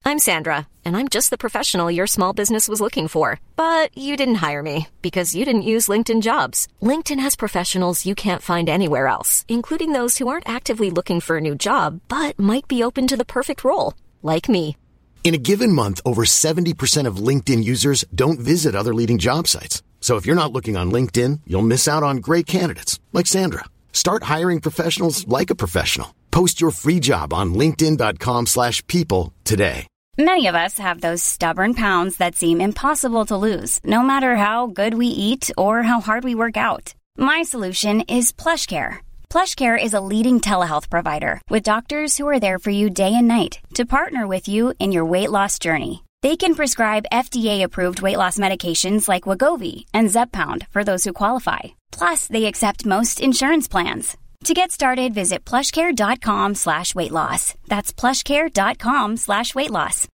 I'm Sandra, and I'm just the professional your small business was looking for. But you didn't hire me because you didn't use LinkedIn Jobs. LinkedIn has professionals you can't find anywhere else, including those who aren't actively looking for a new job, but might be open to the perfect role, like me. In a given month, over 70% of LinkedIn users don't visit other leading job sites. So if you're not looking on LinkedIn, you'll miss out on great candidates like Sandra. Start hiring professionals like a professional. Post your free job on linkedin.com/people today. Many of us have those stubborn pounds that seem impossible to lose, no matter how good we eat or how hard we work out. My solution is PlushCare. PlushCare is a leading telehealth provider with doctors who are there for you day and night to partner with you in your weight loss journey. They can prescribe FDA-approved weight loss medications like Wegovy and Zepbound for those who qualify. Plus, they accept most insurance plans. To get started, visit plushcare.com/weightloss. That's plushcare.com/weightloss.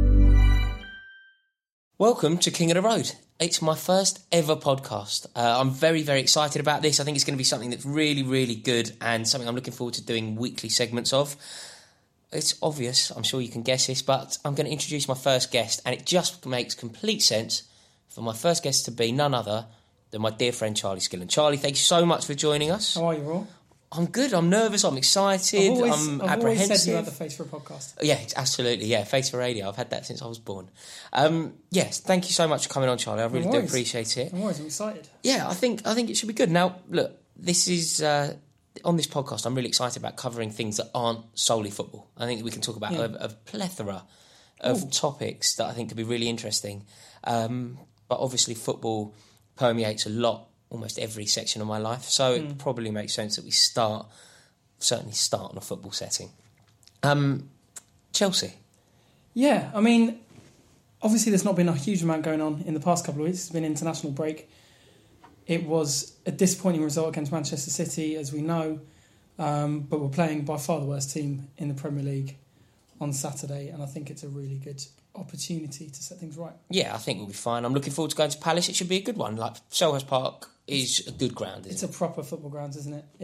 Welcome to King of the Road. It's my first ever podcast. I'm very, very excited about this. I think it's going to be something that's really, really good and something I'm looking forward to doing weekly segments of. It's obvious, I'm sure you can guess this, but I'm going to introduce my first guest, and it just makes complete sense for my first guest to be none other than my dear friend Charlie Skillen. Charlie, thank you so much for joining us. How are you, Roy? I'm good, I'm nervous, I'm excited, I'm apprehensive. I've always said you had the face for a podcast. Yeah, absolutely, yeah, face for radio. I've had that since I was born. Yes, thank you so much for coming on, Charlie. I really do appreciate it. I'm excited. Yeah, I think it should be good. Now, look, this is... on this podcast, I'm really excited about covering things that aren't solely football. I think we can talk about a plethora of topics that I think could be really interesting. But obviously football permeates a lot, almost every section of my life. So it probably makes sense that we certainly start in a football setting. Chelsea. Yeah, I mean, obviously there's not been a huge amount going on in the past couple of weeks. It's been international break. It was a disappointing result against Manchester City, as we know, but we're playing by far the worst team in the Premier League on Saturday, and I think it's a really good opportunity to set things right. Yeah, I think we'll be fine. I'm looking forward to going to Palace. It should be a good one. Like, Selhurst Park is a good ground, isn't it? It's a proper football ground, isn't it?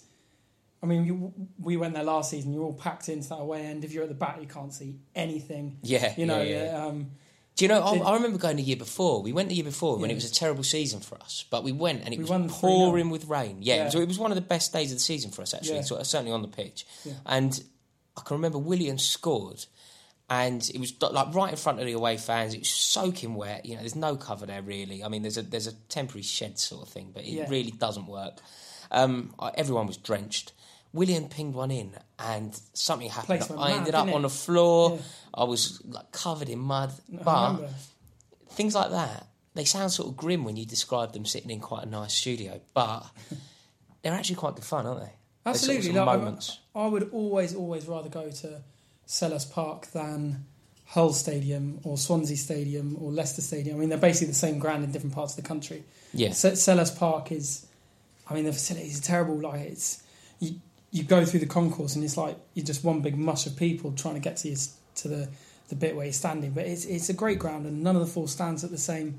We went there last season. You're all packed into that away end. If you're at the back, you can't see anything. Yeah, do you know, I remember going the year before. We went the year before when it was a terrible season for us. But we went and it was pouring with rain. Yeah, it was one of the best days of the season for us, actually, certainly on the pitch. Yeah. And I can remember Willian scored and it was like right in front of the away fans. It was soaking wet. You know, there's no cover there, really. I mean, there's a temporary shed sort of thing, but it really doesn't work. Everyone was drenched. Willian pinged one in and something happened. I ended up on the floor. Yeah. I was like covered in mud. But things like that, they sound sort of grim when you describe them sitting in quite a nice studio, but they're actually quite good fun, aren't they? Absolutely. Sort of moments. I would always rather go to Selhurst Park than Hull Stadium or Swansea Stadium or Leicester Stadium. I mean, they're basically the same ground in different parts of the country. Yeah. Selhurst Park is, I mean, the facilities are terrible. Like, it's... You go through the concourse and it's like you're just one big mush of people trying to get to the bit where you're standing. But it's a great ground and none of the four stands at the same,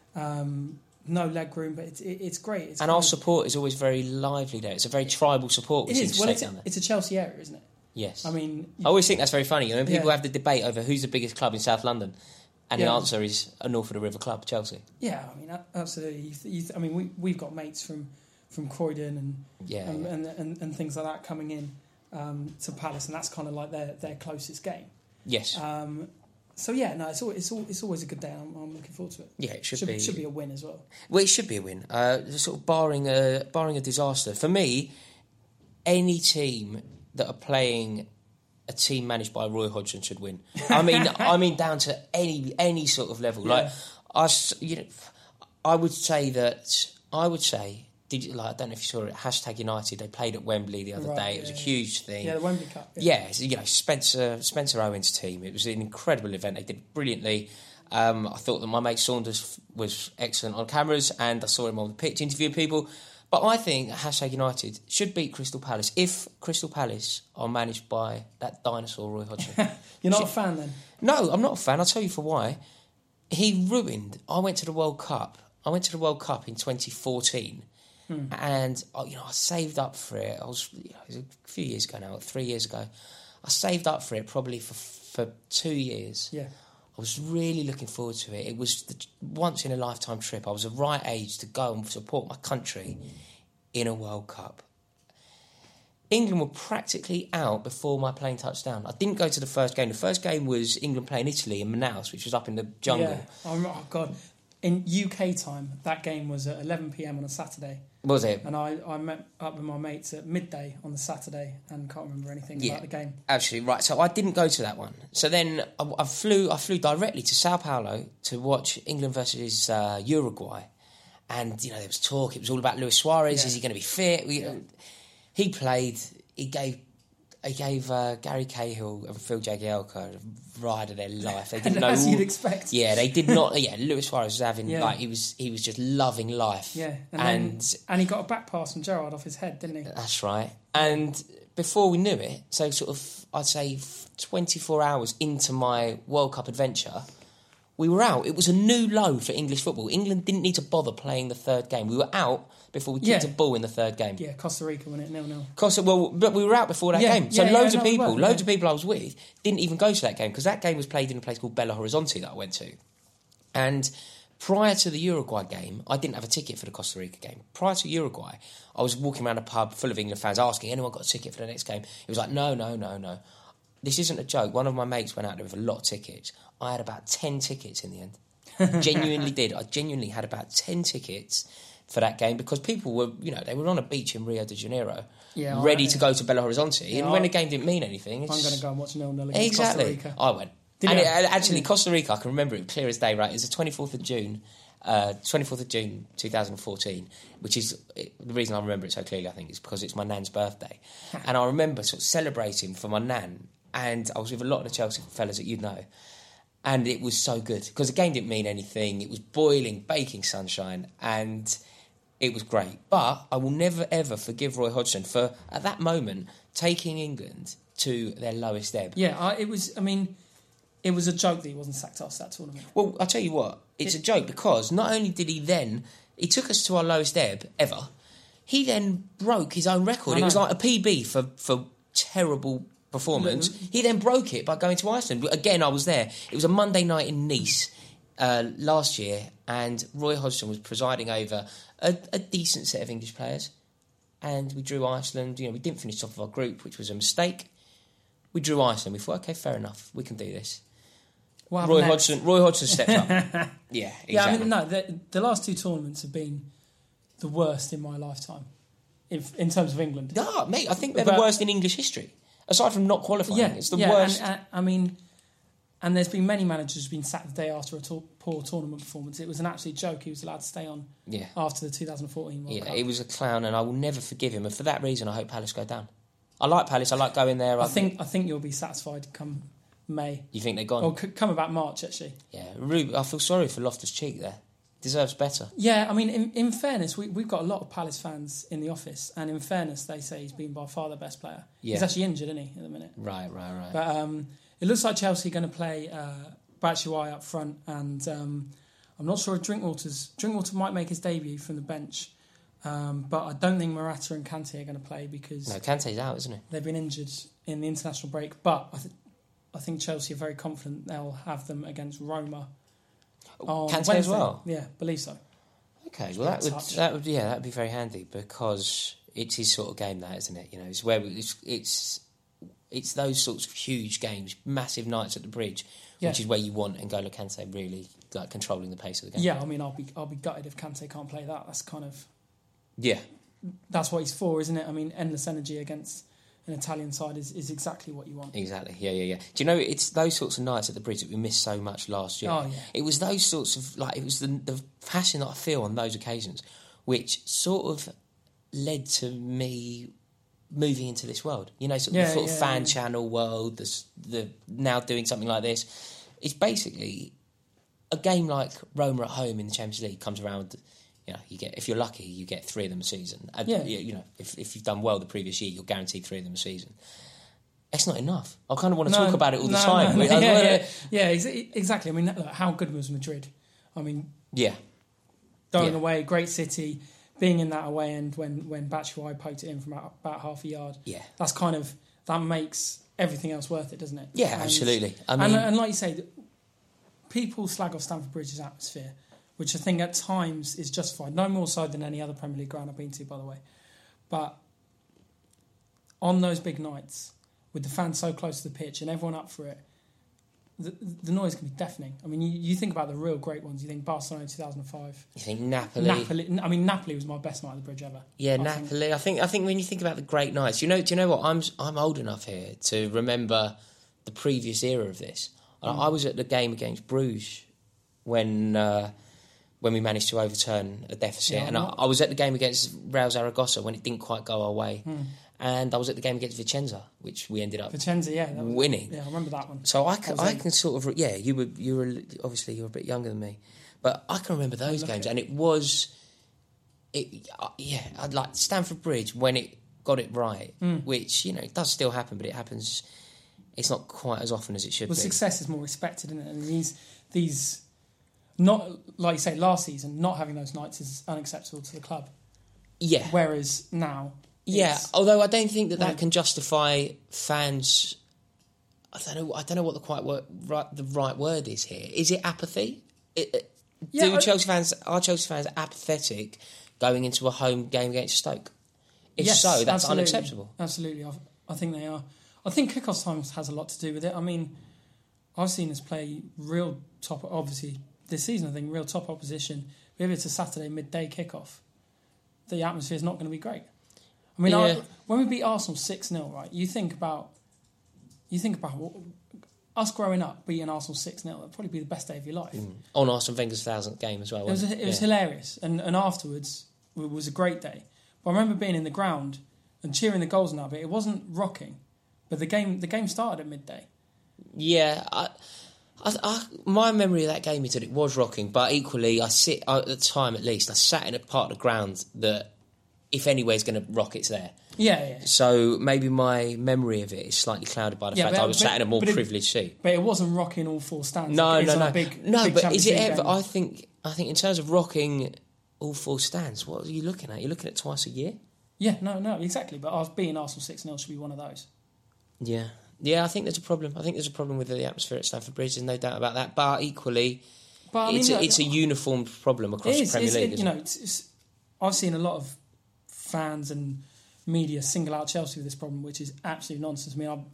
no leg room, but it's great. And our support is always very lively there. It's a very tribal support. It is. Well, it's a Chelsea area, isn't it? Yes. I mean... I always think that's very funny. You know, people have the debate over who's the biggest club in South London and the answer is a North of the River club, Chelsea. Yeah, I mean, absolutely. We've got mates from Croydon and things like that coming in to Palace, and that's kind of like their closest game. Yes. It's always a good day. I'm looking forward to it. Yeah, it should be a win as well. Well, it should be a win. Sort of barring a disaster for me, any team that are playing a team managed by Roy Hodgson should win. I mean down to any sort of level. Yeah. Like I would say. I don't know if you saw it, #United, they played at Wembley the other day. It was a huge thing. Yeah, the Wembley Cup. Yeah, Spencer Owen's team. It was an incredible event. They did it brilliantly. I thought that my mate Saunders was excellent on cameras and I saw him on the pitch interviewing people. But I think #United should beat Crystal Palace if Crystal Palace are managed by that dinosaur Roy Hodgson. You're not a fan then? No, I'm not a fan. I'll tell you for why. He ruined... I went to the World Cup in 2014 and I saved up for it. It was a few years ago now, 3 years ago. I saved up for it probably for for 2 years. Yeah. I was really looking forward to it. It was the once-in-a-lifetime trip. I was the right age to go and support my country in a World Cup. England were practically out before my plane touched down. I didn't go to the first game. The first game was England playing Italy in Manaus, which was up in the jungle. Yeah. Oh, God. In UK time, that game was at 11 p.m. on a Saturday. Was it? And I met up with my mates at midday on the Saturday and can't remember anything about the game. Absolutely right. So I didn't go to that one. So then I flew directly to Sao Paulo to watch England versus Uruguay. And, there was talk. It was all about Luis Suarez. Is he going to be fit? He played. He gave Gary Cahill and Phil Jagielka a ride of their life. They didn't know. As you'd expect. Yeah, they did not. Yeah, Luis Suarez was having he was just loving life. Yeah, and he got a back pass from Gerrard off his head, didn't he? That's right. And before we knew it, so sort of I'd say 24 hours into my World Cup adventure, we were out. It was a new low for English football. England didn't need to bother playing the third game. We were out before we kicked a ball in the third game. Yeah, Costa Rica won it 0-0. But we were out before that game. So loads of people I was with didn't even go to that game because that game was played in a place called Belo Horizonte that I went to. And prior to the Uruguay game, I didn't have a ticket for the Costa Rica game. Prior to Uruguay, I was walking around a pub full of England fans asking, anyone got a ticket for the next game? It was like, no. This isn't a joke. One of my mates went out there with a lot of tickets. I had about 10 tickets in the end. Genuinely did. I genuinely had about 10 tickets for that game because people were, they were on a beach in Rio de Janeiro, ready to go to Belo Horizonte. And when the game didn't mean anything... I'm going to go and watch 0-0 against Costa Rica. I went. Actually, Costa Rica, I can remember it clear as day, right? It was the 24th of June 2014, which is the reason I remember it so clearly, I think, is because it's my nan's birthday. And I remember sort of celebrating for my nan, and I was with a lot of the Chelsea fellas that you'd know. And it was so good because the game didn't mean anything. It was boiling, baking sunshine, and it was great. But I will never, ever forgive Roy Hodgson for, at that moment, taking England to their lowest ebb. Yeah, it was a joke that he wasn't sacked after that tournament. Well, I'll tell you what, it's a joke because not only did he took us to our lowest ebb ever, he then broke his own record. It was like a PB for terrible performance. He then broke it by going to Iceland. Again, I was there. It was a Monday night in Nice last year, and Roy Hodgson was presiding over a decent set of English players. And we drew Iceland. We didn't finish top of our group, which was a mistake. We drew Iceland. We thought, okay, fair enough. We can do this. Roy Hodgson stepped up. Yeah, exactly. Yeah, I mean, the last two tournaments have been the worst in my lifetime, in terms of England. No, mate, I think they're the worst in English history. Aside from not qualifying, it's the worst. And there's been many managers who've been sacked the day after a poor tournament performance. It was an absolute joke. He was allowed to stay on after the 2014 World Cup. Yeah, he was a clown, and I will never forgive him. And for that reason, I hope Palace go down. I like Palace. I like going there. I think you'll be satisfied come May. You think they're gone? Or come about March, actually. Yeah, I feel sorry for Loftus-Cheek there. Deserves better. Yeah, I mean, in fairness, we've got a lot of Palace fans in the office, and in fairness, they say he's been by far the best player. Yeah. He's actually injured, isn't he, at the minute? Right. But it looks like Chelsea are going to play Batshuayi up front, and I'm not sure if Drinkwater might make his debut from the bench, but I don't think Morata and Kante are going to play because... No, Kante's out, isn't he? They've been injured in the international break, but I think Chelsea are very confident they'll have them against Roma. Kante Wednesday. as well? Yeah, believe so. Okay, well that would be very handy because it's his sort of game, that, isn't it? It's where it's those sorts of huge games, massive nights at the Bridge, which is where you want N'Golo Kante really controlling the pace of the game. Yeah, I mean, I'll be gutted if Kante can't play that. That's kind of that's what he's for, isn't it? I mean, endless energy against an Italian side is exactly what you want. Exactly, yeah. Do you know, it's those sorts of nights at the Bridge that we missed so much last year. Oh, yeah. It was those sorts of, it was the passion that I feel on those occasions, which sort of led to me moving into this world. The fan channel world, the now doing something like this. It's basically a game like Roma at home in the Champions League comes around. You get, if you're lucky, you get 3 of them a season. If you've done well the previous year, you're guaranteed 3 of them a season. It's not enough. I kind of want to talk about it all the time. Exactly. I mean, look, how good was Madrid? I mean, going away, great city, being in that away end when Batshuayi poked it in from about half a yard. Yeah, that makes everything else worth it, doesn't it? Yeah, absolutely. I mean, and like you say, people slag off Stamford Bridge's atmosphere, which I think at times is justified. No more so than any other Premier League ground I've been to, by the way. But on those big nights, with the fans so close to the pitch and everyone up for it, the noise can be deafening. I mean, you think about the real great ones. You think Barcelona 2005. You think Napoli. I mean, Napoli was my best night at the Bridge ever. Yeah, Napoli. I think when you think about the great nights, do you know what? I'm old enough here to remember the previous era of this. I was at the game against Bruges when we managed to overturn a deficit, and I was at the game against Real Zaragoza when it didn't quite go our way. And I was at the game against Vicenza, which we ended up winning. Yeah, I remember that one. So I can sort of you were obviously you're a bit younger than me, but I can remember those games, and it was I'd like Stamford Bridge when it got it right, which it does still happen, but it happens. It's not quite as often as it should be. Well, success is more respected, isn't it? And these not like you say last season, not having those nights is unacceptable to the club. Yeah. Whereas now. Yeah, although I don't think that can justify fans. I don't know what the right word is here. Is it apathy? Are Chelsea fans apathetic going into a home game against Stoke? If so, that's unacceptable. Absolutely, I think they are. I think kickoff times has a lot to do with it. I mean, I've seen us play real top. Obviously, this season I think real top opposition. If it's a Saturday midday kickoff, the atmosphere is not going to be great. I mean, when we beat Arsenal 6-0, right? You think about us growing up beating Arsenal 6-0. That'd probably be the best day of your life. On Arsene Wenger's 1000th game as well. It was hilarious, and afterwards it was a great day. But I remember being in the ground and cheering the goals and that bit. It wasn't rocking, but the game started at midday. Yeah, my memory of that game is that it was rocking, but equally, at the time at least, I sat in a part of the ground that, if anywhere's going to rock, it's there. Yeah. So maybe my memory of it is slightly clouded by the fact that I was sat in a more privileged seat. But it wasn't rocking all four stands. No. Big but is it ever? I think in terms of rocking all four stands, what are you looking at? You're looking at twice a year. Yeah, no, exactly. But being Arsenal 6-0 should be one of those. Yeah. I think there's a problem. I think there's a problem with the atmosphere at Stamford Bridge. There's no doubt about that. But equally, it's a uniform problem across the Premier League. I've seen a lot of fans and media single out Chelsea with this problem, which is absolute nonsense. I mean,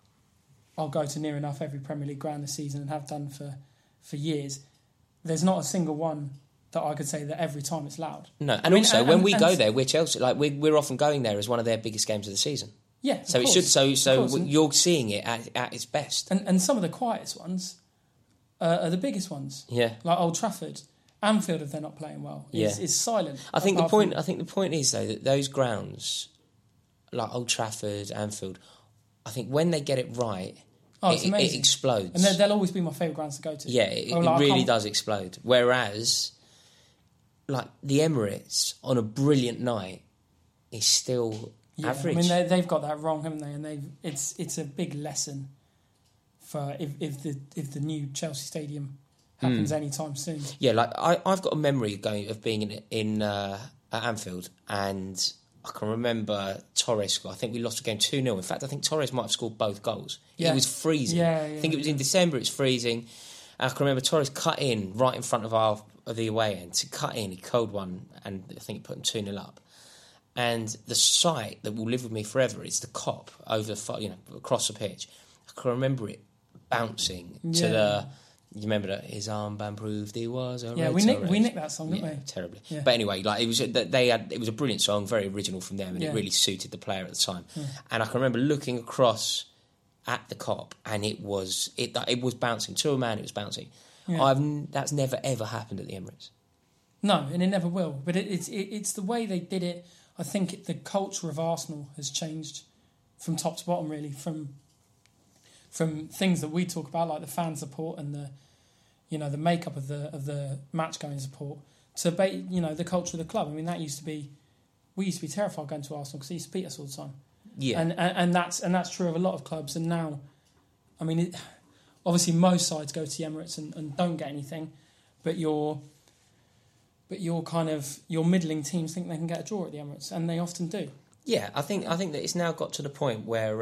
I'll go to near enough every Premier League ground this season and have done for years. There's not a single one that I could say that every time it's loud. No, and when we go there, we're Chelsea. Like we're often going there as one of their biggest games of the season. Yeah, so it should. So you're seeing it at its best. And some of the quietest ones are the biggest ones. Yeah, like Old Trafford. Anfield, if they're not playing well, is silent. I think the point is though that those grounds, like Old Trafford, Anfield, I think when they get it right, it explodes. And they'll always be my favourite grounds to go to. Yeah, it really does explode. Whereas, like the Emirates on a brilliant night is still average. I mean, they've got that wrong, haven't they? And it's a big lesson for if the new Chelsea Stadium happens anytime soon. Yeah, like I've got a memory of being in at Anfield, and I can remember Torres scored. I think we lost the game 2-0. In fact, I think Torres might have scored both goals. Yeah. It was freezing. Yeah. I think it was in December. It's freezing. And I can remember Torres cut in right in front of the away end. To cut in, he curled one, and I think he put them 2-0 up. And the sight that will live with me forever is the cop over across the pitch. I can remember it bouncing to the. You remember that his armband proved he was a we nicked that song, didn't we? Terribly. Yeah. But anyway, like it was a brilliant song, very original from them, and it really suited the player at the time. Yeah. And I can remember looking across at the cop, and it was bouncing to a man. It was bouncing. Yeah. That's never ever happened at the Emirates. No, and it never will. But it's the way they did it. I think the culture of Arsenal has changed from top to bottom, really, from things that we talk about, like the fan support and the makeup of the match going support, to the culture of the club. I mean, we used to be terrified going to Arsenal because they used to beat us all the time. Yeah, and that's true of a lot of clubs. And now, I mean, obviously most sides go to the Emirates and don't get anything, but your middling teams think they can get a draw at the Emirates, and they often do. Yeah, I think that it's now got to the point where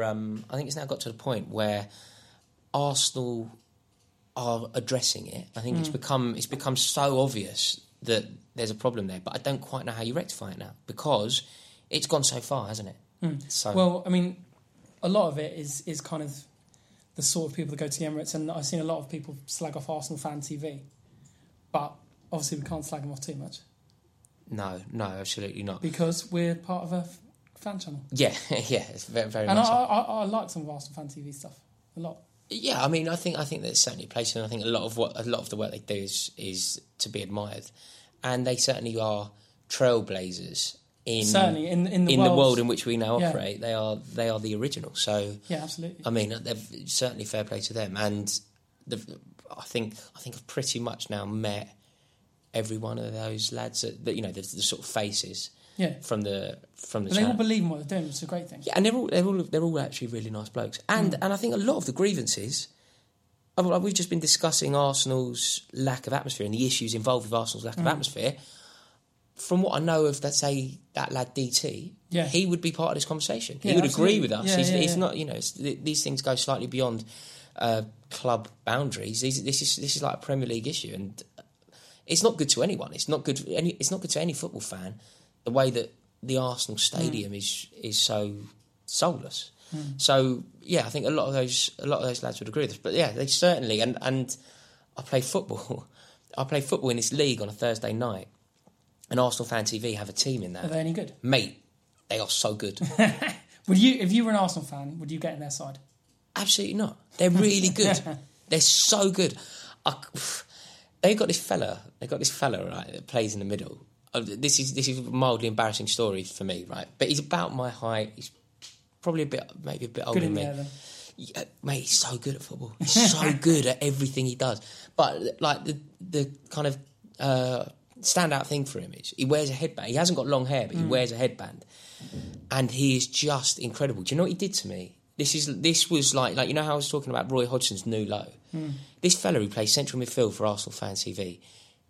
Arsenal are addressing it. I think it's become so obvious that there's a problem there, but I don't quite know how you rectify it now because it's gone so far, hasn't it? So, well, I mean, a lot of it is kind of the sort of people that go to the Emirates, and I've seen a lot of people slag off Arsenal Fan TV, but obviously we can't slag them off too much. No, absolutely not. Because we're part of a fan channel. Yeah, it's very, very and much. And I like some of Arsenal Fan TV stuff a lot. Yeah, I mean, I think there's certainly a place, and I think a lot of the work they do is to be admired, and they certainly are trailblazers in the world in which we now operate. They are the original. So yeah, absolutely. I mean, they've certainly fair play to them, and I think I've pretty much now met every one of those lads that the sort of faces. Yeah. From the but they all believe in what they're doing. It's a great thing. Yeah, and they're all actually really nice blokes. And I think a lot of the grievances, we've just been discussing Arsenal's lack of atmosphere and the issues involved with Arsenal's lack of atmosphere. From what I know of, let's say that lad DT, he would be part of this conversation. He would agree with us. He's not, these things go slightly beyond club boundaries. This is like a Premier League issue, and it's not good to anyone. It's not good to any football fan. The way that the Arsenal stadium is so soulless. So yeah, I think a lot of those lads would agree with us. But yeah, they certainly and I play football. I play football in this league on a Thursday night, and Arsenal Fan TV have a team in that. Are they any good? Mate, they are so good. If you were an Arsenal fan, would you get in their side? Absolutely not. They're really good. They're so good. They got this fella right that plays in the middle. This is a mildly embarrassing story for me, right? But he's about my height. He's probably maybe a bit older than me. Then. Yeah, mate, he's so good at football. He's so good at everything he does. But like the kind of standout thing for him is he wears a headband. He hasn't got long hair, but he wears a headband, and he is just incredible. Do you know what he did to me? This was like how I was talking about Roy Hodgson's new low. This fella who plays central midfield for Arsenal Fan TV.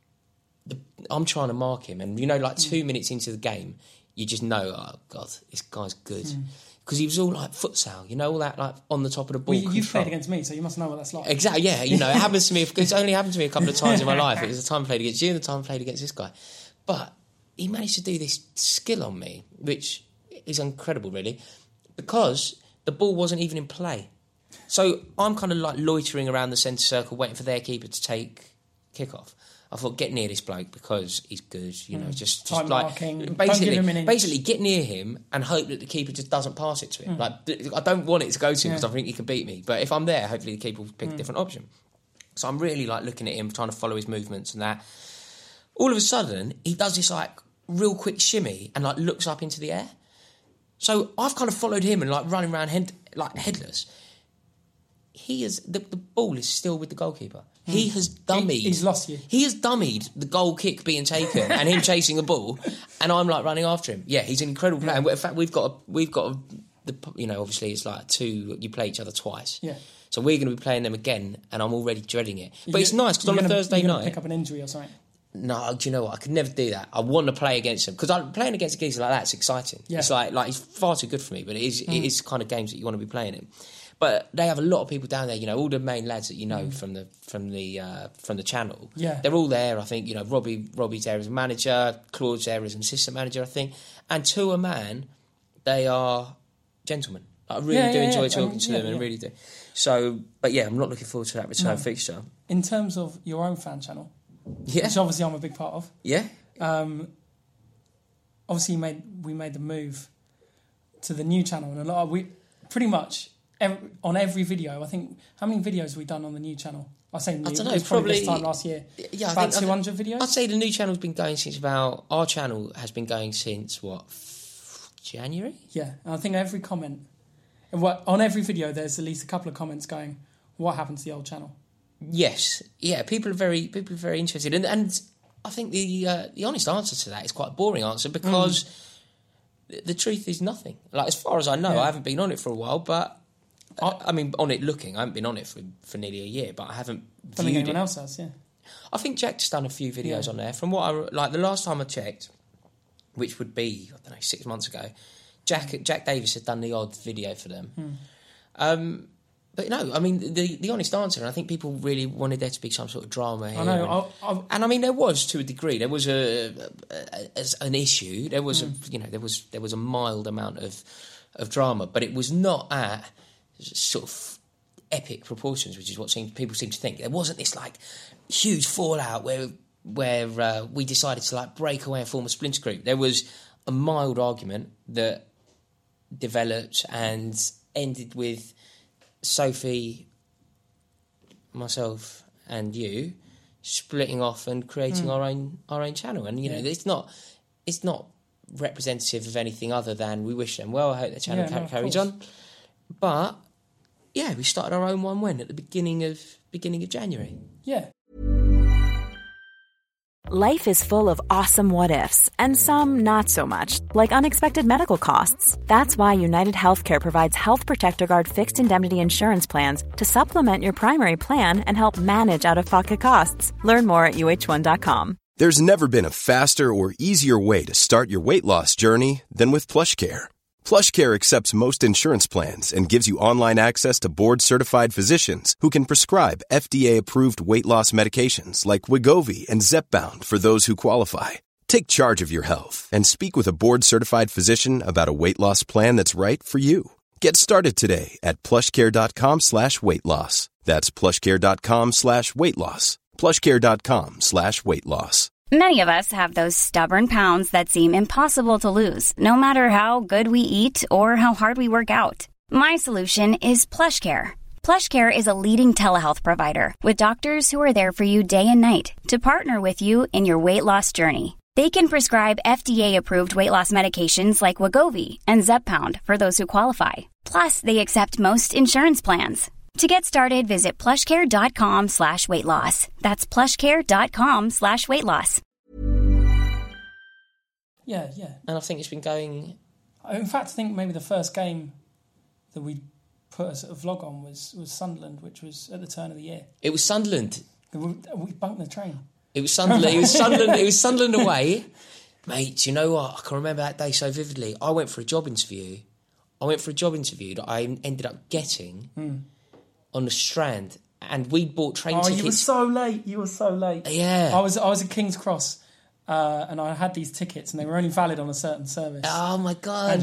I'm trying to mark him, and 2 minutes into the game, you just know, oh God, this guy's good because he was all like futsal, all that like on the top of the ball. Well, you've played against me, so you must know what that's like. Exactly, yeah. It happens to me. It's only happened to me a couple of times in my life. It was the time I played against you, and the time I played against this guy. But he managed to do this skill on me, which is incredible, really, because the ball wasn't even in play. So I'm kind of like loitering around the centre circle, waiting for their keeper to take kickoff. I thought, get near this bloke because he's good, just like marking. Basically get near him and hope that the keeper just doesn't pass it to him. Like, I don't want it to go to him because I think he can beat me. But if I'm there, hopefully the keeper will pick a different option. So I'm really like looking at him, trying to follow his movements and that. All of a sudden, he does this like real quick shimmy and like looks up into the air. So I've kind of followed him and like running around headless. The ball is still with the goalkeeper. He has dummied. He's lost you. He has dummied the goal kick being taken and him chasing the ball, and I'm like running after him. Yeah, he's an incredible player. In fact, we've got obviously it's like you play each other twice. Yeah. So we're going to be playing them again, and I'm already dreading it. But it's nice because on a Thursday night, pick up an injury or something. No, do you know what? I could never do that. I want to play against him because playing against a geezer like that's exciting. Yeah. It's like he's far too good for me, but it is kind of games that you want to be playing in. But they have a lot of people down there, all the main lads that from the channel. Yeah. They're all there, I think, Robbie's there as a manager, Claude's there as an assistant manager, I think. And to a man, they are gentlemen. I really do enjoy talking to them and really do. So, but yeah, I'm not looking forward to that return fixture. In terms of your own fan channel, which obviously I'm a big part of. Yeah. Obviously we made the move to the new channel, and we pretty much on every video. I think how many videos have we done on the new channel? I say new. I don't know. It's probably this time last year. Yeah, about 200 videos. I'd say the new channel's been going since our channel has been going since January. Yeah, and I think every comment on every video there's at least a couple of comments going, "What happened to the old channel?" Yes, yeah. People are very interested, and I think the honest answer to that is quite a boring answer because the truth is nothing. Like as far as I know, I haven't been on it for a while, but. I mean, on it looking, I haven't been on it for nearly a year, but I haven't viewed it. I think anyone else has, yeah. I think Jack's done a few videos on there. From what the last time I checked, which would be, 6 months ago, Jack Davis had done the odd video for them. But no, I mean, the honest answer, and I think people really wanted there to be some sort of drama here. I know. And I mean, there was, to a degree, there was an issue. There was there was a mild amount of drama, but it was not at sort of epic proportions, which is what people seem to think. There wasn't this like huge fallout where we decided to like break away and form a splinter group. There was a mild argument that developed and ended with Sophie, myself, and you splitting off and creating our own channel. And you know, it's not representative of anything other than we wish them well. I hope their channel carries on. But yeah, we started our own one when at the beginning of January. Yeah. Life is full of awesome what-ifs, and some not so much, like unexpected medical costs. That's why United Healthcare provides Health Protector Guard fixed indemnity insurance plans to supplement your primary plan and help manage out-of-pocket costs. Learn more at UH1.com. There's never been a faster or easier way to start your weight loss journey than with PlushCare. PlushCare accepts most insurance plans and gives you online access to board-certified physicians who can prescribe FDA-approved weight loss medications like Wegovy and Zepbound for those who qualify. Take charge of your health and speak with a board-certified physician about a weight loss plan that's right for you. Get started today at plushcare.com/weight loss. That's plushcare.com/weight loss. plushcare.com/weight loss. Many of us have those stubborn pounds that seem impossible to lose, no matter how good we eat or how hard we work out. My solution is PlushCare. PlushCare is a leading telehealth provider with doctors who are there for you day and night to partner with you in your weight loss journey. They can prescribe FDA-approved weight loss medications like Wegovy and Zepbound for those who qualify. Plus, they accept most insurance plans. To get started, visit plushcare.com/weight loss. That's plushcare.com/weight loss. Yeah. And I think it's been going... In fact, I think maybe the first game that we put a sort of vlog on was Sunderland, which was at the turn of the year. It was Sunderland. We bunked the train. It was Sunderland. It was Sunderland away. Mate, you know what? I can remember that day so vividly. I went for a job interview. That I ended up getting... on the Strand, and we bought train tickets. You were so late. Yeah. I was at King's Cross, and I had these tickets, and they were only valid on a certain service. Oh my God.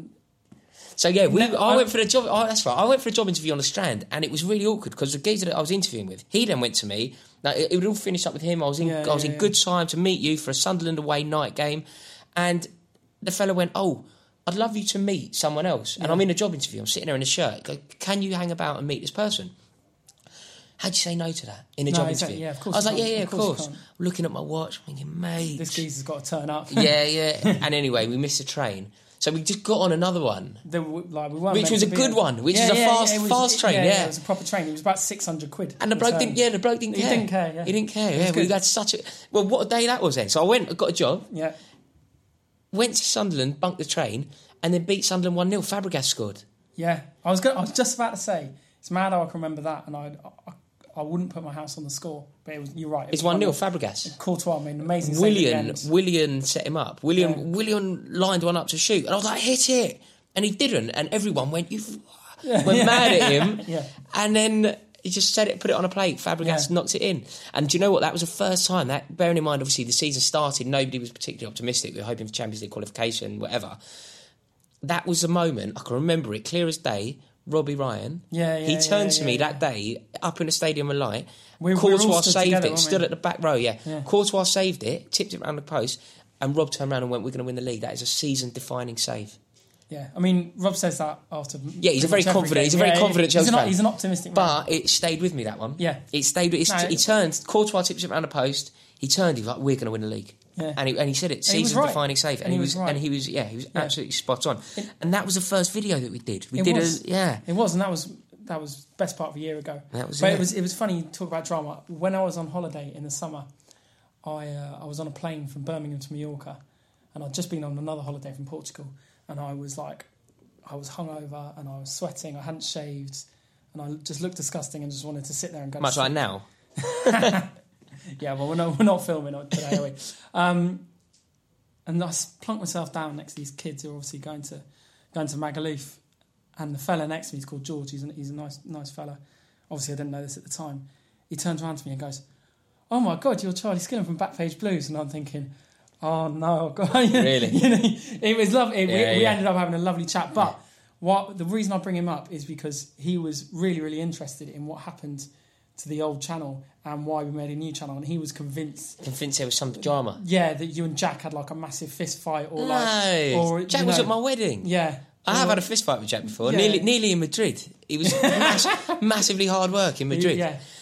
So yeah, I went for the job. Oh, that's right. I went for a job interview on the Strand, and it was really awkward because the geezer that I was interviewing with, he then went to me. Now it would all finish up with him. I was in good time to meet you for a Sunderland away night game, and the fella went, "Oh, I'd love you to meet someone else." And I'm in a job interview. I'm sitting there in a shirt. Go, can you hang about and meet this person? How'd you say no to that in a job interview? Yeah, of course. I was like, yeah, of course. Looking at my watch, thinking, mate, this geezer's got to turn up. Yeah. And anyway, we missed a train. So we just got on another one. Which was a good one. Which is a fast train, yeah. It was a proper train. It was about 600 quid. And the bloke didn't care. He didn't care, yeah. He didn't care, yeah. We had such a... Well, what a day that was then. So I got a job. Yeah. Went to Sunderland, bunked the train, and then beat Sunderland 1-0. Fabregas scored. Yeah. I was just about to say, it's mad how I can remember that, and I wouldn't put my house on the score, but you're right. It's 1-0, Fabregas. Courtois made an amazing save. Willian set him up. Willian lined one up to shoot, and I was like, hit it! And he didn't, and everyone went mad at him. Yeah. And then he just put it on a plate. Fabregas knocked it in. And do you know what? That was the first time that, bearing in mind, obviously, the season started, nobody was particularly optimistic. We were hoping for Champions League qualification, whatever. That was the moment, I can remember it clear as day. Robbie Ryan, he turned to me that day, up in the Stadium of Light. Courtois saved it, stood at the back row, Courtois saved it, tipped it around the post, and Rob turned around and went, we're going to win the league. That is a season-defining save. Yeah, I mean, Rob says that after... Yeah, he's a very confident Chelsea fan. He's an optimistic man. But it stayed with me, that one. Yeah. He turned, Courtois tips it around the post, he turned, he was like, we're going to win the league. Yeah. And he said it, season-defining save. And he was absolutely spot on. And that was the first video that we did. It was, and that was the best part of a year ago. It was funny, you talk about drama. When I was on holiday in the summer, I was on a plane from Birmingham to Mallorca, and I'd just been on another holiday from Portugal, and I was hungover, and I was sweating, I hadn't shaved, and I just looked disgusting and just wanted to sit there and go much like now. Yeah, well, we're not filming today, are we? And I plunked myself down next to these kids who are obviously going to going to Magaluf, and the fella next to me is called George. He's a nice fella. Obviously, I didn't know this at the time. He turns around to me and goes, "Oh my God, you're Charlie Skillen from Backpage Blues." And I'm thinking, "Oh no, God!" Really? It was lovely. We ended up having a lovely chat. But the reason I bring him up is because he was really, really interested in what happened to the old channel and why we made a new channel, and he was convinced there was some drama. Yeah, that you and Jack had like a massive fist fight, or Jack was at my wedding. Yeah. I have had a fist fight with Jack before, nearly in Madrid. It was massively hard work in Madrid.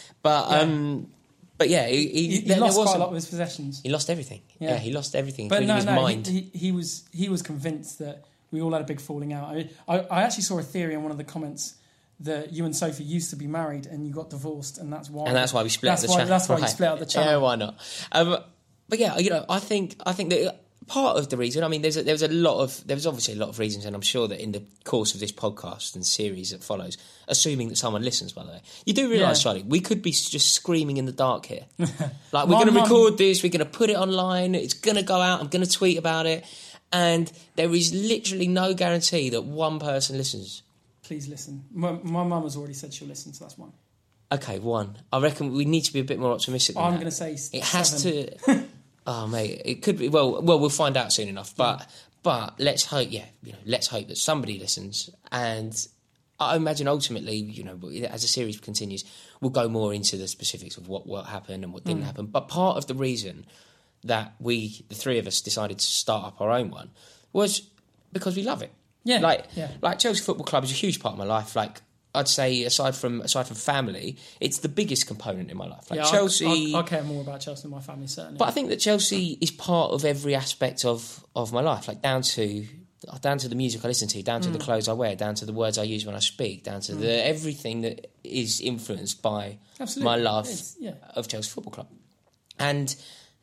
But he lost quite a lot of his possessions. He lost everything. Yeah, he lost everything, but including his mind. He was convinced that we all had a big falling out. I actually saw a theory in one of the comments that you and Sophie used to be married and you got divorced, and that's why. And that's why we split up the channel. That's why you split up the channel. Yeah, why not? But yeah, I think that part of the reason, I mean, there was obviously a lot of reasons, and I'm sure that in the course of this podcast and series that follows, assuming that someone listens, by the way, you do realise, Charlie, we could be just screaming in the dark here. Like, we're going to record this, we're going to put it online, it's going to go out, I'm going to tweet about it, and there is literally no guarantee that one person listens. Please listen. My mum has already said she'll listen, so that's one. Okay, one. I reckon we need to be a bit more optimistic than I'm that. going to say it has to... Oh, mate, it could be... Well, we'll find out soon enough. But let's hope, let's hope that somebody listens. And I imagine ultimately, as the series continues, we'll go more into the specifics of what happened and what didn't happen. But part of the reason that the three of us, decided to start up our own one was because we love it. Yeah. Like Chelsea Football Club is a huge part of my life. Like, I'd say aside from family, it's the biggest component in my life. Like Chelsea, I care more about Chelsea than my family, certainly. But I think that Chelsea is part of every aspect of my life, like down to the music I listen to, down to the clothes I wear, down to the words I use when I speak, down to everything that is influenced by my love of Chelsea Football Club. And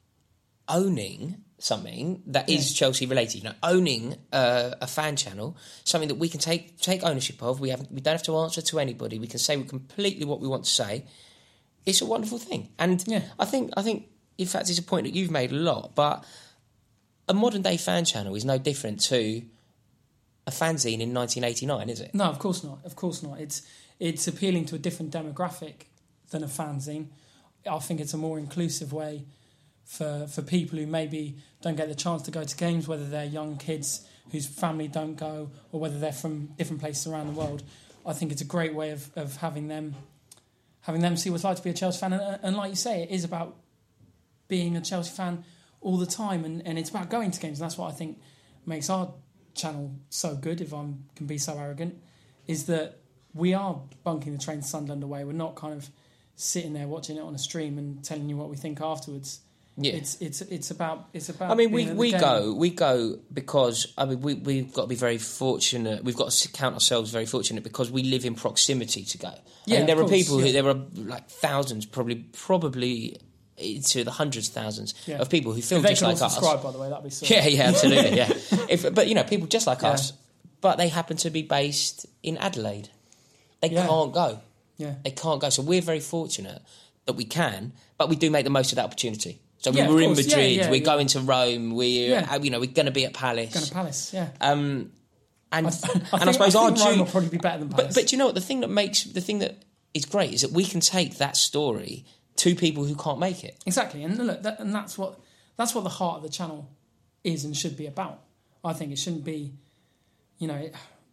owning something that is Chelsea related, owning a fan channel, something that we can take ownership of. We don't have to answer to anybody. We can say completely what we want to say. It's a wonderful thing, and I think in fact it's a point that you've made a lot. But a modern day fan channel is no different to a fanzine in 1989, is it? No, of course not. Of course not. It's appealing to a different demographic than a fanzine. I think it's a more inclusive way for people who maybe don't get the chance to go to games, whether they're young kids whose family don't go or whether they're from different places around the world. I think it's a great way of having them see what it's like to be a Chelsea fan. And like you say, it is about being a Chelsea fan all the time, and it's about going to games. And that's what I think makes our channel so good, if I can be so arrogant, is that we are bunking the train to Sunderland away. We're not kind of sitting there watching it on a stream and telling you what we think afterwards. Yeah, it's about. I mean, we go because we've got to be very fortunate. We've got to count ourselves very fortunate because we live in proximity to go. Yeah, I mean, there are people who, there are like thousands, probably into the hundreds of thousands of people who feel just like us. Subscribe, by the way, that'd be so. Yeah, absolutely, yeah. But people just like us, but they happen to be based in Adelaide. They can't go. Yeah, they can't go. So we're very fortunate that we can, but we do make the most of that opportunity. So we were in Madrid, we're going to Rome, we're going to be at Palace. Going to Palace, yeah. And I suppose our Rome will probably be better than Palace. But you know what? The thing that is great is that we can take that story to people who can't make it. Exactly, and look, that's what the heart of the channel is and should be about. I think it shouldn't be, you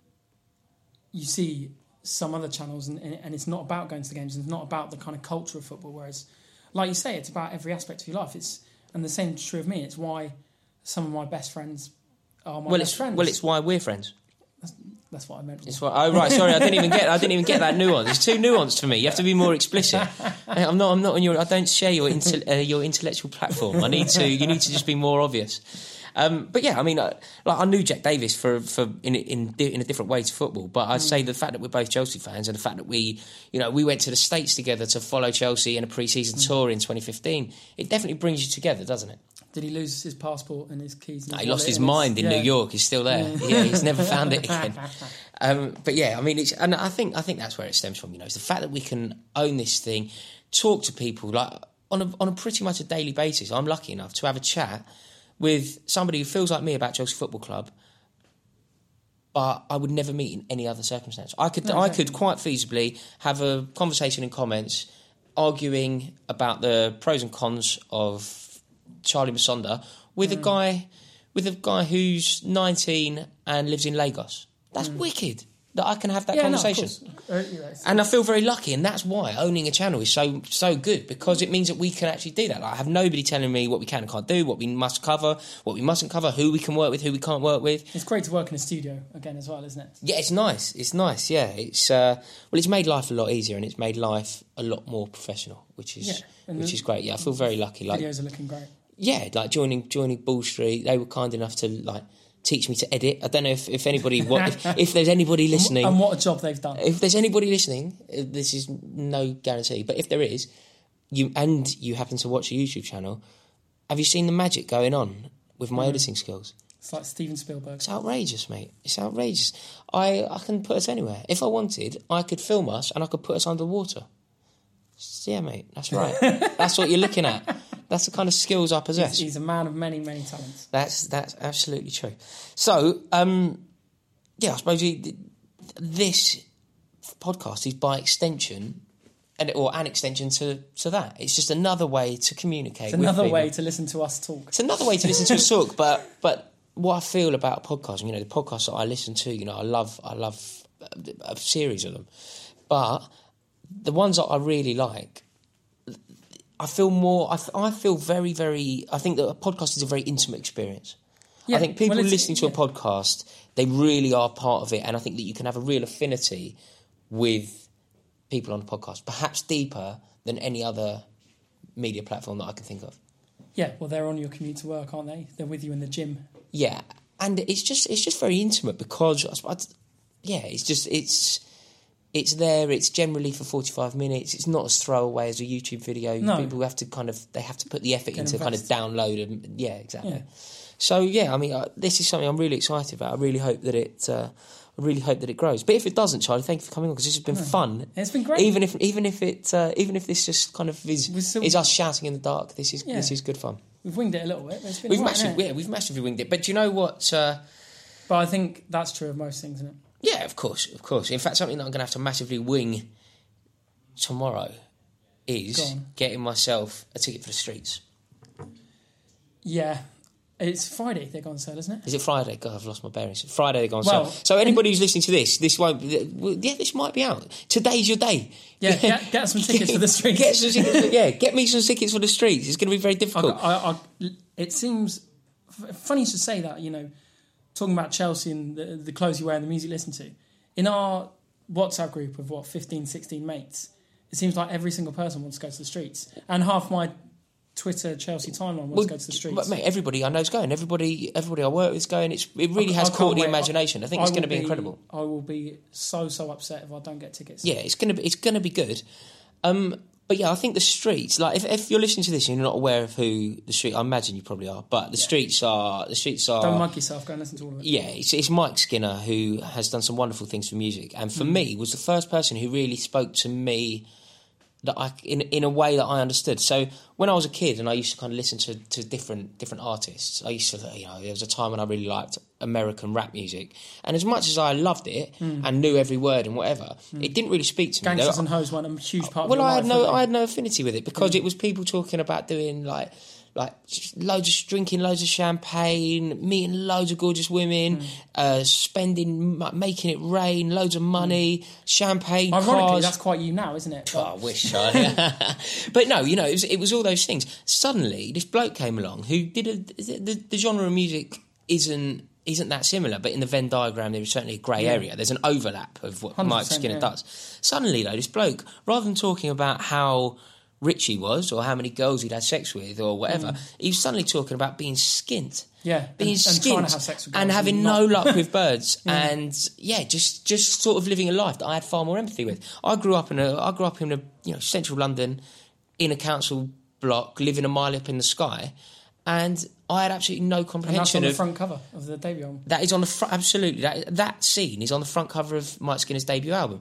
see some other channels and it's not about going to the games and it's not about the kind of culture of football, whereas, like you say, it's about every aspect of your life. And the same is true of me. It's why some of my best friends are my best friends. Well, it's why we're friends. That's what I meant. Right. Sorry, I didn't even get that nuance. It's too nuanced for me. You have to be more explicit. I'm not on your. I don't share your intellectual platform. You need to just be more obvious. But yeah, I mean, I knew Jack Davis for in a different way to football. But I'd say the fact that we're both Chelsea fans and the fact that we went to the States together to follow Chelsea in a pre-season tour in 2015, it definitely brings you together, doesn't it? Did he lose his passport and his keys? He lost his mind in New York. He's still there. Yeah, he's never found it again. But yeah, I mean, and I think that's where it stems from. It's the fact that we can own this thing, talk to people like on a pretty much a daily basis. I'm lucky enough to have a chat with somebody who feels like me about Chelsea Football Club but I would never meet in any other circumstance. I could quite feasibly have a conversation in comments arguing about the pros and cons of Charlie Musonda with a guy who's 19 and lives in Lagos. That's wicked that I can have that conversation. No, and I feel very lucky, and that's why owning a channel is so good, because it means that we can actually do that. Like, I have nobody telling me what we can and can't do, what we must cover, what we mustn't cover, who we can work with, who we can't work with. It's great to work in a studio again as well, isn't it? Yeah, it's nice. It's nice. Yeah, it's it's made life a lot easier, and it's made life a lot more professional, which is great. Yeah, I feel very lucky. Like, videos are looking great. Yeah, like joining Ball Street, they were kind enough to like teach me to edit. I don't know if anybody if there's anybody listening, and what a job they've done. If there's anybody listening, this is no guarantee, but if there is, you happen to watch a YouTube channel, have you seen the magic going on with my editing skills? It's like Steven Spielberg. It's outrageous, mate. It's outrageous. I can put us anywhere. If I wanted, I could film us and I could put us underwater. Yeah, mate, that's right. That's what you're looking at. That's the kind of skills I possess. He's a man of many, many talents. That's absolutely true. So, I suppose this podcast is by extension, an extension to that. It's just another way to communicate. It's another way to listen to us talk. It's another way to listen to us talk. But what I feel about a podcast, the podcasts that I listen to, I love a series of them, but the ones that I really like, I feel more. I feel very, very. I think that a podcast is a very intimate experience. Yeah, I think people listening to a podcast, they really are part of it, and I think that you can have a real affinity with people on a podcast, perhaps deeper than any other media platform that I can think of. Yeah, well, they're on your commute to work, aren't they? They're with you in the gym. Yeah, and it's just very intimate because it's there. It's generally for 45 minutes. It's not as throwaway as a YouTube video. No. People have to put the effort into kind of download and exactly. Yeah. So this is something I'm really excited about. I really hope that it grows. But if it doesn't, Charlie, thank you for coming on, because this has been fun. It's been great. Even if this just kind of is us shouting in the dark, this is good fun. We've winged it a little bit. But it's been we've massively winged it. But do you know what? But I think that's true of most things, isn't it? Yeah, of course. In fact, something that I'm going to have to massively wing tomorrow is getting myself a ticket for the streets. Yeah. It's Friday they go on sale, isn't it? Is it Friday? God, I've lost my bearings. Friday they go on sale. So anybody who's listening to this won't... this might be out. Today's your day. Yeah, get some tickets for the streets. Get me some tickets for the streets. It's going to be very difficult. It seems... Funny you should say that, talking about Chelsea and the clothes you wear and the music you listen to. In our WhatsApp group of 15, 16 mates, it seems like every single person wants to go to the streets. And half my Twitter Chelsea timeline wants to go to the streets. But mate, everybody I know is going. Everybody I work with is going. It really has caught the imagination. I think it's going to be incredible. I will be so upset if I don't get tickets. Yeah, it's going to be good. But yeah, I think the streets, like if you're listening to this and you're not aware of who the street, I imagine you probably are, but the streets are. Don't mug yourself. Go and listen to all of it. Yeah, it's Mike Skinner, who has done some wonderful things for music, and for me was the first person who really spoke to me that in a way that I understood. So when I was a kid and I used to kind of listen to different artists, I used to, there was a time when I really liked American rap music, and as much as I loved it and knew every word and whatever, it didn't really speak to me. Gangsters and Hoes weren't a huge part of your life. I had no affinity with it because it was people talking about doing like drinking loads of champagne, meeting loads of gorgeous women, making it rain, loads of money, champagne, ironically, cars. that's quite you now, isn't it? I wish but no, it was all those things. Suddenly, this bloke came along who did the genre of music isn't that similar, but in the Venn diagram there is certainly a grey area. There's an overlap of what Mike Skinner does. Suddenly, though, this bloke, rather than talking about how rich he was or how many girls he'd had sex with or whatever, he was suddenly talking about being skint. Yeah, being skint and trying to have sex with girls and having no luck with birds and just sort of living a life that I had far more empathy with. I grew up in a central London, in a council block, living a mile up in the sky, and I had absolutely no comprehension. And that's on the front cover of the debut album. That is on the front, absolutely. That scene is on the front cover of Mike Skinner's debut album,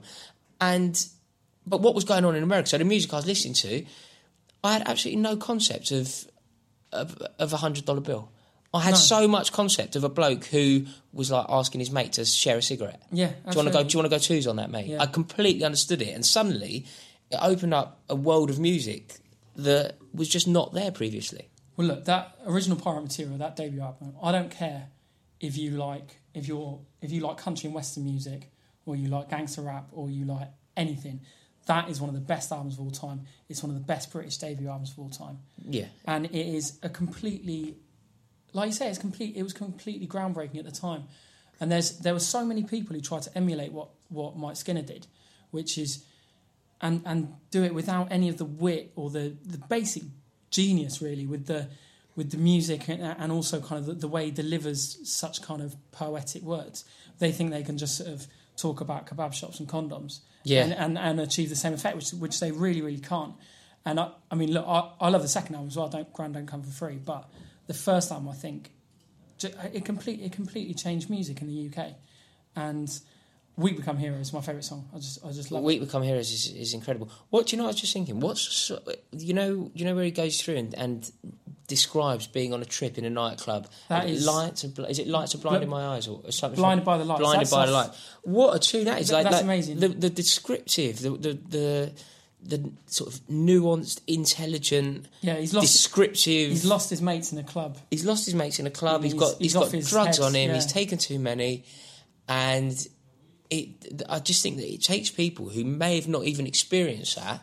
But what was going on in America? So the music I was listening to, I had absolutely no concept of $100 bill. I had so much concept of a bloke who was like asking his mate to share a cigarette. Yeah, absolutely. Do you want to go twos on that, mate? Yeah. I completely understood it, and suddenly it opened up a world of music that was just not there previously. Well, look, that original Pirate Material, that debut album, I don't care if you like country and western music, or you like gangster rap, or you like anything. That is one of the best albums of all time. It's one of the best British debut albums of all time. Yeah, and it is a completely, like you say, it was completely groundbreaking at the time. And there were so many people who tried to emulate what Mike Skinner did, which is and do it without any of the wit or the basic genius, really, with the music and also kind of the way he delivers such kind of poetic words. They think they can just sort of talk about kebab shops and condoms and achieve the same effect, which they really, really can't. And I mean, look, I love the second album as well. Grand Don't Come for Free, but the first album, I think, it completely changed music in the UK. And Week Become Heroes is my favourite song. I just love it. Week Become Heroes is incredible. What do you know? I was just thinking. You know where he goes through and describes being on a trip in a nightclub. Lights are blinding my eyes or something. Blinded by the light. Blinded by the light. What a tune that is! That's amazing. The descriptive, the sort of nuanced, intelligent, descriptive. He's lost his mates in a club. He's got drugs on him. Yeah. He's taken too many, and I just think that it takes people who may have not even experienced that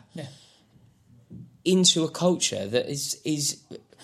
into a culture that is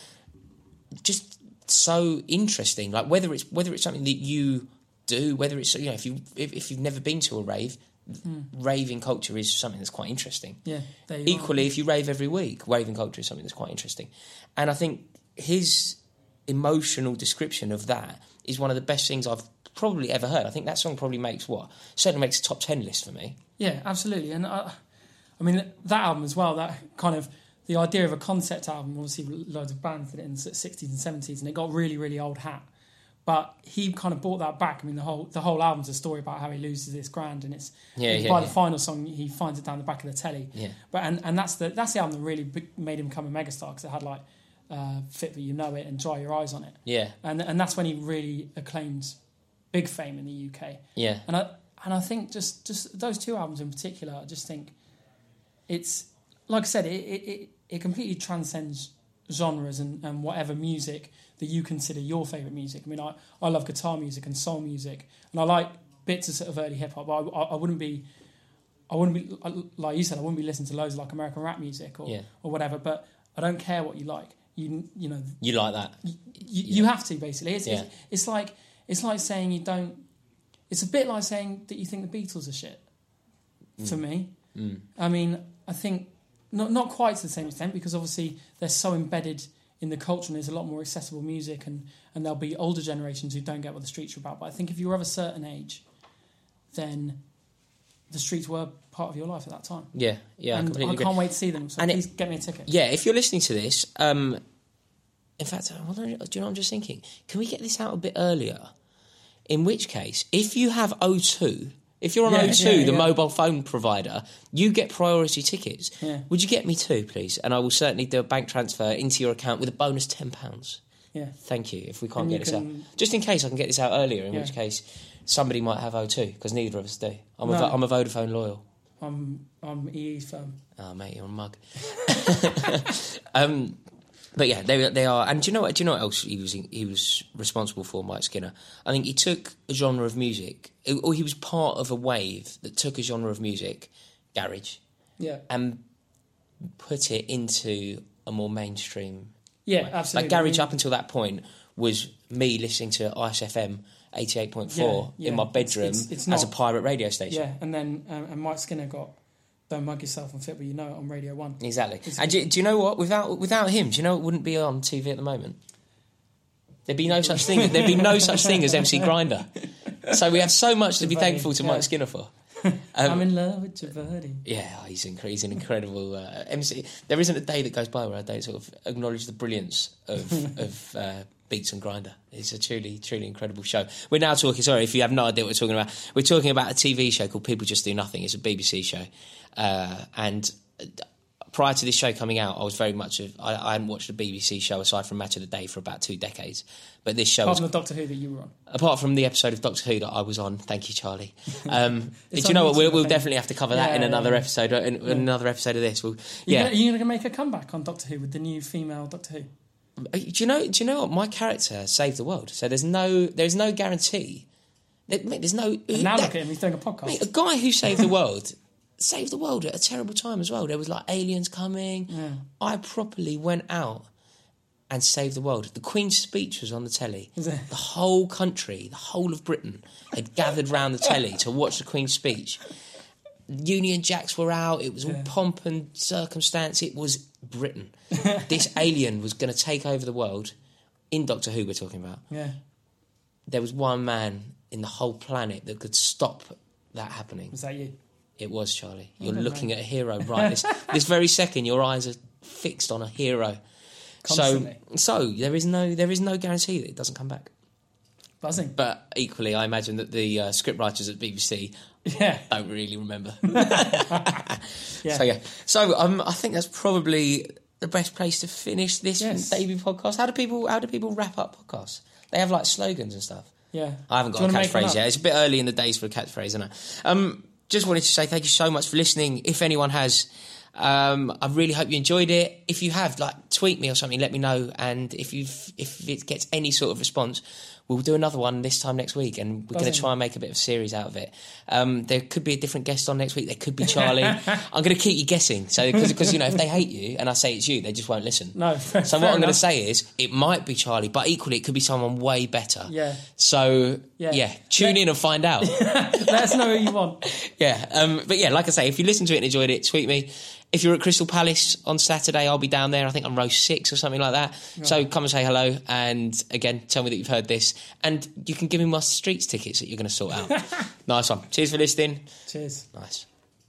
just so interesting. Like whether it's something that you do, whether it's if you've never been to a rave. Raving culture is something that's quite interesting. Yeah. Equally, if you rave every week, raving culture is something that's quite interesting. And I think his emotional description of that is one of the best things I've probably ever heard. I think that song probably certainly makes a top 10 list for me. Yeah, absolutely. And I mean, that album as well, that kind of the idea of a concept album, obviously loads of bands did it in the 60s and 70s, and it got really, really old hat. But he kind of brought that back. I mean, the whole album's a story about how he loses this grand, and it's by the final song he finds it down the back of the telly. Yeah. But and that's the album that really made him become a megastar, because it had like Fit That You Know It and Dry Your Eyes on it. Yeah. And that's when he really acclaimed big fame in the UK. Yeah. And I think just those two albums in particular, I just think it's, like I said, it completely transcends genres and whatever music that you consider your favourite music. I mean, I love guitar music and soul music, and I like bits of sort of early hip hop. I wouldn't be like you said. I wouldn't be listening to loads of like American rap music or whatever. But I don't care what you like. You know. You like that. You have to, basically. It's like saying you don't. It's a bit like saying that you think the Beatles are shit. For me, I mean, I think not quite to the same extent, because obviously they're so embedded in the culture and there's a lot more accessible music, and there'll be older generations who don't get what the Streets are about. But I think if you were of a certain age, then the Streets were part of your life at that time. Yeah, and I can't wait to see them, so please get me a ticket. Yeah, if you're listening to this, in fact, do you know what I'm just thinking? Can we get this out a bit earlier? In which case, if you have O2... If you're on O2, the mobile phone provider, you get priority tickets. Yeah. Would you get me 2, please? And I will certainly do a bank transfer into your account with a bonus £10. Yeah. Thank you, if we can't get this out. Just in case I can get this out earlier, in which case somebody might have O2, because neither of us do. I'm a Vodafone loyal. I'm EE firm. Oh, mate, you're a mug. But yeah, they are. And do you know what else he was responsible for, Mike Skinner? I think he took a genre of music, or he was part of a wave that took a genre of music, garage, and put it into a more mainstream. Yeah, absolutely. Like garage up until that point was me listening to ISFM 88.4 in my bedroom as a pirate radio station. Yeah, and then and Mike Skinner got Don't Mug Yourself and Fit But You Know It on Radio 1. Exactly. And do you know what? Without him, do you know it wouldn't be on TV at the moment? There'd be no such thing. There'd be no such thing as MC Grinder. So we have so much to be thankful to Mike Skinner for. I'm in love with Javadi. Yeah, he's an incredible MC. There isn't a day that goes by where I don't sort of acknowledge the brilliance of Beats and Grinder. It's a truly, truly incredible show. We're now talking, sorry if you have no idea what we're talking about, we're talking about a TV show called People Just Do Nothing. It's a BBC show. And prior to this show coming out, I was very much I hadn't watched a BBC show aside from Match of the Day for about 2 decades. But this show, apart from the Doctor Who that you were on, apart from the episode of Doctor Who that I was on, thank you, Charlie. Do you know what? We'll definitely have to cover that in another episode. In another episode of this, you're going to make a comeback on Doctor Who with the new female Doctor Who. Do you know what? My character saved the world, so there's no guarantee. There's no. And now look at him; he's doing a podcast. Mate, a guy who saved the world. Saved the world at a terrible time as well. There was like aliens coming. Yeah. I properly went out and saved the world. The Queen's speech was on the telly. The whole country, the whole of Britain had gathered round the telly to watch the Queen's speech. Union Jacks were out. It was all pomp and circumstance. It was Britain. This alien was going to take over the world. In Doctor Who we're talking about. Yeah. There was one man in the whole planet that could stop that happening. Was that you? It was, Charlie. You're looking at a hero right this very second. Your eyes are fixed on a hero. Constantly. So there is no guarantee that it doesn't come back. Buzzing. But equally, I imagine that the script writers at BBC don't really remember. So I think that's probably the best place to finish this debut podcast. How do people wrap up podcasts? They have like slogans and stuff. Yeah. I haven't got a catchphrase yet. It's a bit early in the days for a catchphrase, isn't it? Just wanted to say thank you so much for listening. If anyone has, I really hope you enjoyed it. If you have, tweet me or something, let me know. And if it gets any sort of response, we'll do another one this time next week, and we're going to try and make a bit of a series out of it. There could be a different guest on next week. There could be Charlie. I'm going to keep you guessing, so because if they hate you and I say it's you, they just won't listen. No. So what I'm going to say is it might be Charlie, but equally it could be someone way better. Yeah. So tune in and find out. Let us know who you want. Yeah. But like I say, if you listened to it and enjoyed it, tweet me. If you're at Crystal Palace on Saturday, I'll be down there. I think I'm row 6 or something like that. Right. So come and say hello. And again, tell me that you've heard this. And you can give me my Streets tickets that you're going to sort out. Nice one. Cheers for listening. Cheers. Nice.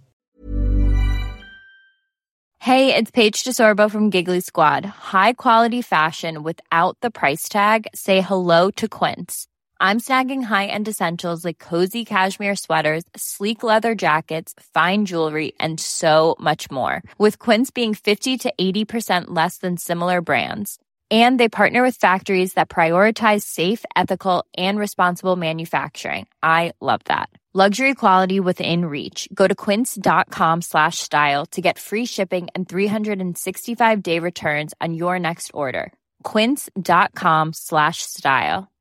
Hey, it's Paige DeSorbo from Giggly Squad. High quality fashion without the price tag. Say hello to Quince. I'm snagging high-end essentials like cozy cashmere sweaters, sleek leather jackets, fine jewelry, and so much more. With Quince being 50 to 80% less than similar brands. And they partner with factories that prioritize safe, ethical, and responsible manufacturing. I love that. Luxury quality within reach. Go to quince.com/style to get free shipping and 365-day returns on your next order. Quince.com/style.